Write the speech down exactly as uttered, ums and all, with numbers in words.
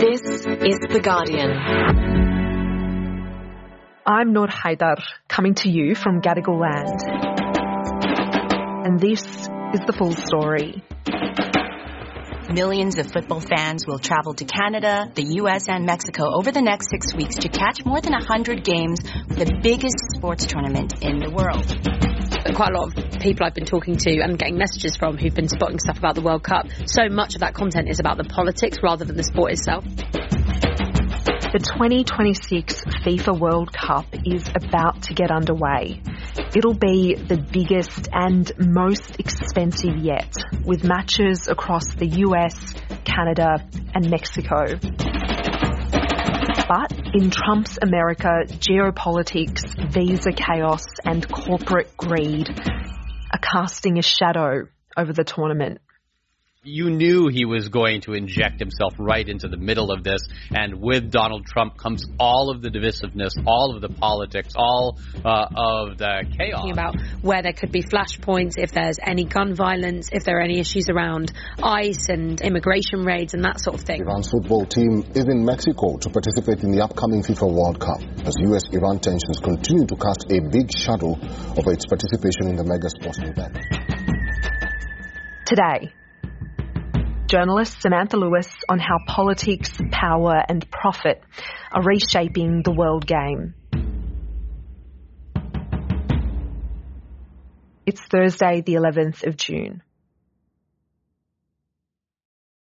This is The Guardian. I'm Noor Haidar, coming to you from Gadigal land. And this is the full story. Millions of football fans will travel to Canada, the U S and Mexico over the next six weeks to catch more than one hundred games for the biggest sports tournament in the world. Quite a lot of people I've been talking to and getting messages from who've been spotting stuff about the World Cup. So much of that content is about the politics rather than the sport itself. The twenty twenty-six FIFA World Cup is about to get underway. It'll be the biggest and most expensive yet, with matches across the U S, Canada and Mexico. But in Trump's America, geopolitics, visa chaos and corporate greed are casting a shadow over the tournament. You knew he was going to inject himself right into the middle of this, and with Donald Trump comes all of the divisiveness, all of the politics, all uh, of the chaos. Talking about where there could be flashpoints, if there's any gun violence, if there are any issues around ICE and immigration raids and that sort of thing. Iran's football team is in Mexico to participate in the upcoming FIFA World Cup, as U S Iran tensions continue to cast a big shadow over its participation in the mega sporting event. Today, journalist Samantha Lewis on how politics, power and profit are reshaping the world game. It's Thursday, the eleventh of June.